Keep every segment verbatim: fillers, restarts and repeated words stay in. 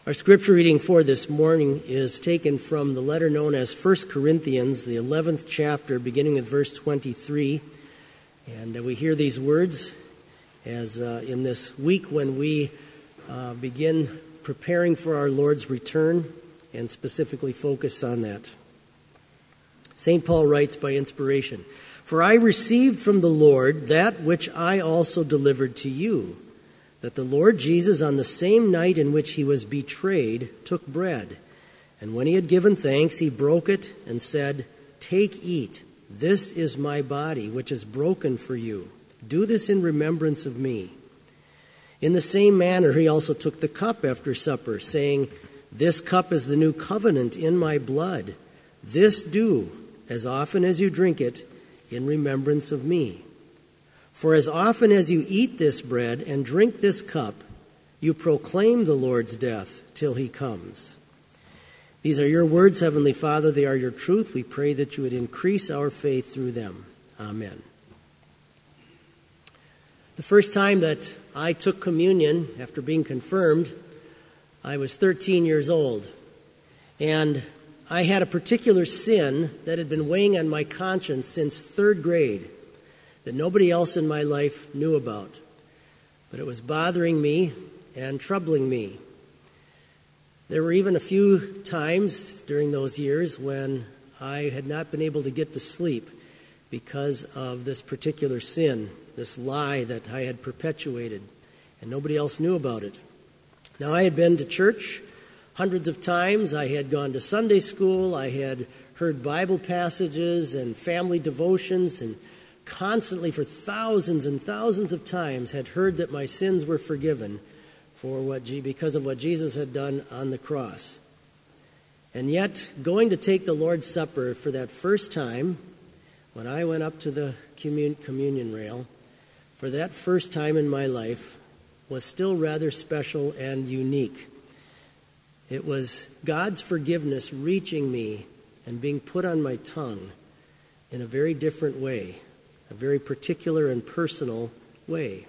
Our scripture reading for this morning is taken from the letter known as First Corinthians, the eleventh chapter, beginning with verse twenty-three. And uh, we hear these words as uh, in this week when we uh, begin preparing for our Lord's return and specifically focus on that. Saint Paul writes by inspiration, "For I received from the Lord that which I also delivered to you, that the Lord Jesus, on the same night in which he was betrayed, took bread. And when he had given thanks, he broke it and said, 'Take, eat. This is my body, which is broken for you. Do this in remembrance of me.' In the same manner, he also took the cup after supper, saying, 'This cup is the new covenant in my blood. This do, as often as you drink it, in remembrance of me. For as often as you eat this bread and drink this cup, you proclaim the Lord's death till he comes.' These are your words, Heavenly Father. They are your truth. We pray that you would increase our faith through them. Amen." The first time that I took communion after being confirmed, I was thirteen years old. And I had a particular sin that had been weighing on my conscience since third grade, that nobody else in my life knew about. But it was bothering me and troubling me. There were even a few times during those years when I had not been able to get to sleep because of this particular sin, this lie that I had perpetuated, and nobody else knew about it. Now, I had been to church hundreds of times. I had gone to Sunday school. I had heard Bible passages and family devotions, and constantly for thousands and thousands of times had heard that my sins were forgiven for what because of what Jesus had done on the cross. And yet, going to take the Lord's Supper for that first time, when I went up to the commun- communion rail, for that first time in my life, was still rather special and unique. It was God's forgiveness reaching me and being put on my tongue in a very different way, a very particular and personal way.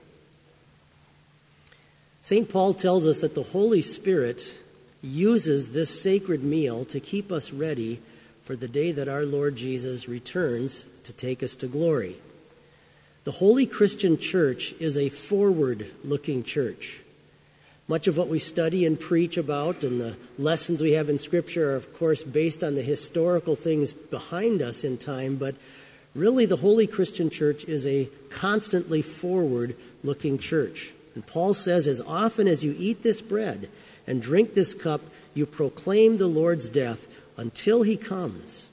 Saint Paul tells us that the Holy Spirit uses this sacred meal to keep us ready for the day that our Lord Jesus returns to take us to glory. The Holy Christian Church is a forward-looking church. Much of what we study and preach about and the lessons we have in Scripture are, of course, based on the historical things behind us in time, but really, the Holy Christian Church is a constantly forward-looking church. And Paul says, as often as you eat this bread and drink this cup, you proclaim the Lord's death until he comes.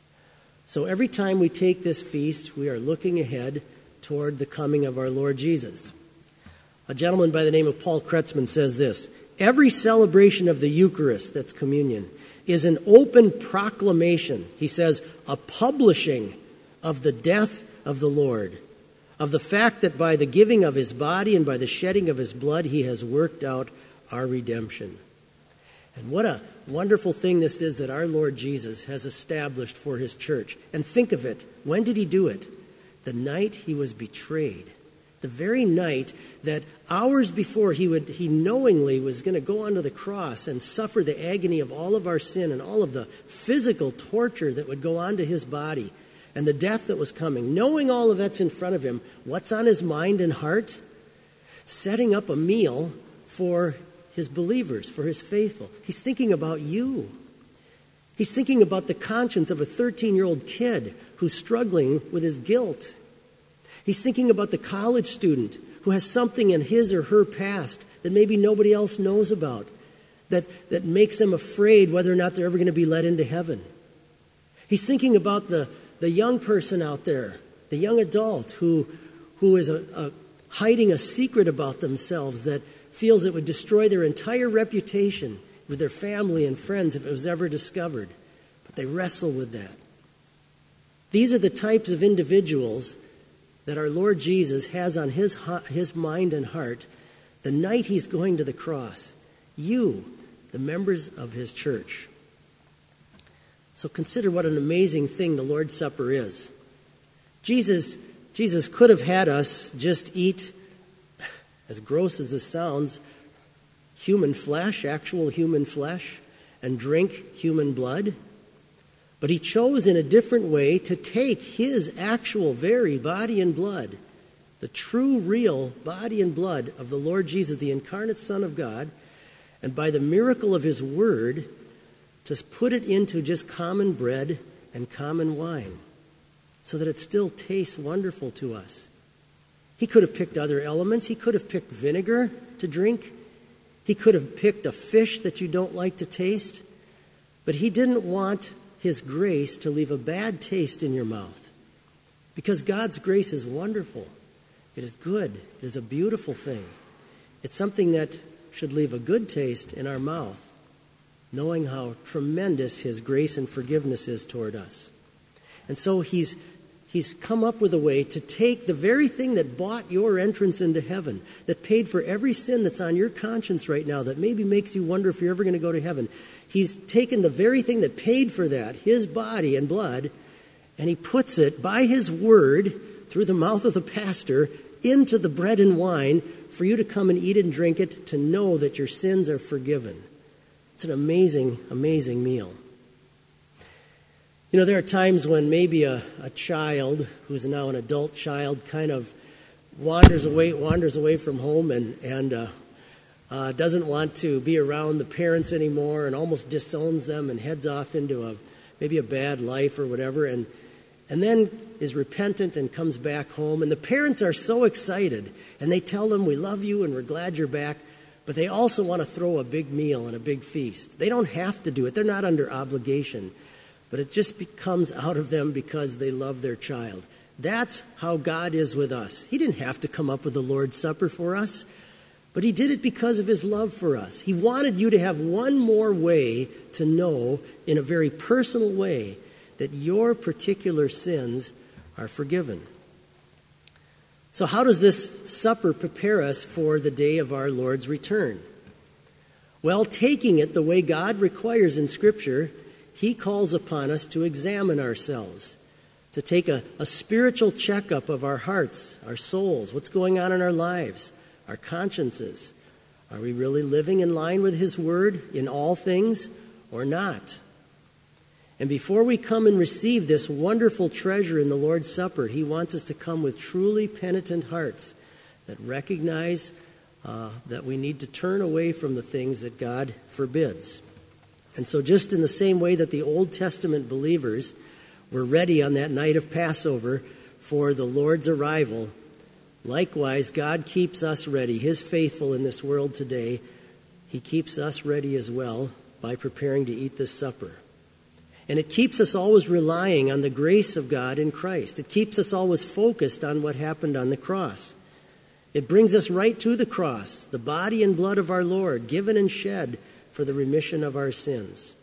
So every time we take this feast, we are looking ahead toward the coming of our Lord Jesus. A gentleman by the name of Paul Kretzmann says this: "Every celebration of the Eucharist, that's communion, is an open proclamation," he says, "a publishing of the death of the Lord, of the fact that by the giving of his body and by the shedding of his blood, he has worked out our redemption." And what a wonderful thing this is that our Lord Jesus has established for his church. And think of it. When did he do it? The night he was betrayed. The very night that hours before he would, he knowingly was going to go onto the cross and suffer the agony of all of our sin and all of the physical torture that would go onto his body, and the death that was coming. Knowing all of that's in front of him, what's on his mind and heart? Setting up a meal for his believers, for his faithful. He's thinking about you. He's thinking about the conscience of a thirteen-year-old kid who's struggling with his guilt. He's thinking about the college student who has something in his or her past that maybe nobody else knows about, that, that makes them afraid whether or not they're ever going to be let into heaven. He's thinking about the The young person out there, the young adult who, who is a, a, hiding a secret about themselves that feels it would destroy their entire reputation with their family and friends if it was ever discovered. But they wrestle with that. These are the types of individuals that our Lord Jesus has on his, his mind and heart the night he's going to the cross. You, the members of his church. So consider what an amazing thing the Lord's Supper is. Jesus, Jesus could have had us just eat, as gross as this sounds, human flesh, actual human flesh, and drink human blood. But he chose in a different way to take his actual very body and blood, the true, real body and blood of the Lord Jesus, the incarnate Son of God, and by the miracle of his word, to put it into just common bread and common wine, so that it still tastes wonderful to us. He could have picked other elements. He could have picked vinegar to drink. He could have picked a fish that you don't like to taste. But he didn't want his grace to leave a bad taste in your mouth, because God's grace is wonderful. It is good. It is a beautiful thing. It's something that should leave a good taste in our mouth, knowing how tremendous his grace and forgiveness is toward us. And so he's He's come up with a way to take the very thing that bought your entrance into heaven, that paid for every sin that's on your conscience right now, that maybe makes you wonder if you're ever going to go to heaven. He's taken the very thing that paid for that, his body and blood, and he puts it by his word through the mouth of the pastor into the bread and wine for you to come and eat and drink it, to know that your sins are forgiven. It's an amazing, amazing meal. You know, there are times when maybe a, a child, who's now an adult child, kind of wanders away wanders away from home and, and uh, uh, doesn't want to be around the parents anymore, and almost disowns them and heads off into a maybe a bad life or whatever, and and then is repentant and comes back home. And the parents are so excited, and they tell them, "We love you and we're glad you're back," but they also want to throw a big meal and a big feast. They don't have to do it. They're not under obligation. But it just comes out of them because they love their child. That's how God is with us. He didn't have to come up with the Lord's Supper for us, but he did it because of his love for us. He wanted you to have one more way to know, in a very personal way, that your particular sins are forgiven. So how does this supper prepare us for the day of our Lord's return? Well, taking it the way God requires in Scripture, he calls upon us to examine ourselves, to take a, a spiritual checkup of our hearts, our souls, what's going on in our lives, our consciences. Are we really living in line with his word in all things or not? And before we come and receive this wonderful treasure in the Lord's Supper, he wants us to come with truly penitent hearts that recognize uh, that we need to turn away from the things that God forbids. And so just in the same way that the Old Testament believers were ready on that night of Passover for the Lord's arrival, likewise, God keeps us ready. His faithful in this world today, he keeps us ready as well by preparing to eat this supper. And it keeps us always relying on the grace of God in Christ. It keeps us always focused on what happened on the cross. It brings us right to the cross, the body and blood of our Lord, given and shed for the remission of our sins.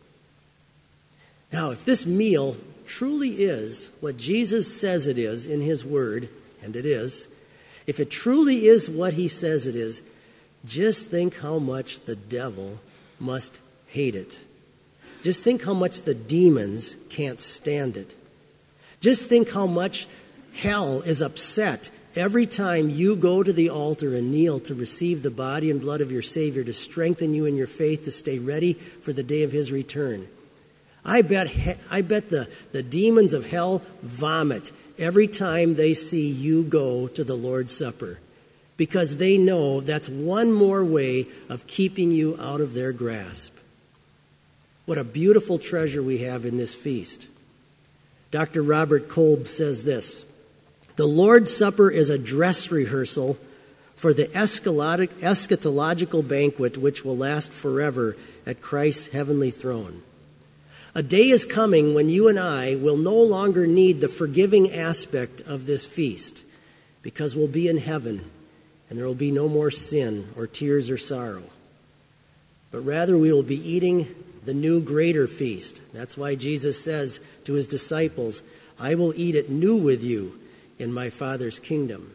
Now, if this meal truly is what Jesus says it is in his word, and it is, if it truly is what he says it is, just think how much the devil must hate it. Just think how much the demons can't stand it. Just think how much hell is upset every time you go to the altar and kneel to receive the body and blood of your Savior, to strengthen you in your faith, to stay ready for the day of his return. I bet I bet the, the demons of hell vomit every time they see you go to the Lord's Supper, because they know that's one more way of keeping you out of their grasp. What a beautiful treasure we have in this feast. Doctor Robert Kolb says this: the Lord's Supper is a dress rehearsal for the eschatological banquet which will last forever at Christ's heavenly throne. A day is coming when you and I will no longer need the forgiving aspect of this feast, because we'll be in heaven and there will be no more sin or tears or sorrow. But rather we will be eating the new greater feast. That's why Jesus says to his disciples, "I will eat it new with you in my Father's kingdom."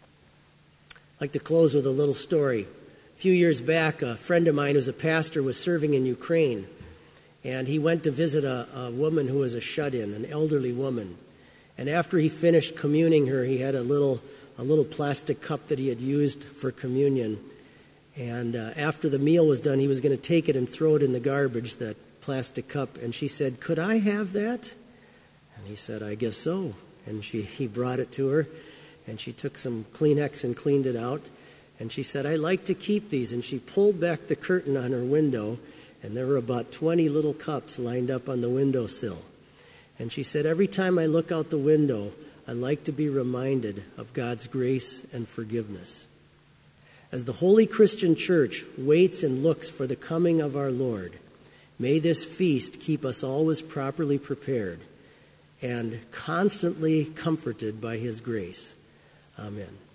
I'd like to close with a little story. A few years back, a friend of mine who's a pastor was serving in Ukraine, and he went to visit a, a woman who was a shut-in, an elderly woman. And after he finished communing her, he had a little, a little plastic cup that he had used for communion. And uh, after the meal was done, he was going to take it and throw it in the garbage, that plastic cup. And she said, "Could I have that?" And he said, "I guess so." And she he brought it to her, and she took some Kleenex and cleaned it out. And she said, "I like to keep these." And she pulled back the curtain on her window, and there were about twenty little cups lined up on the windowsill. And she said, "Every time I look out the window, I like to be reminded of God's grace and forgiveness." As the Holy Christian Church waits and looks for the coming of our Lord, may this feast keep us always properly prepared and constantly comforted by his grace. Amen.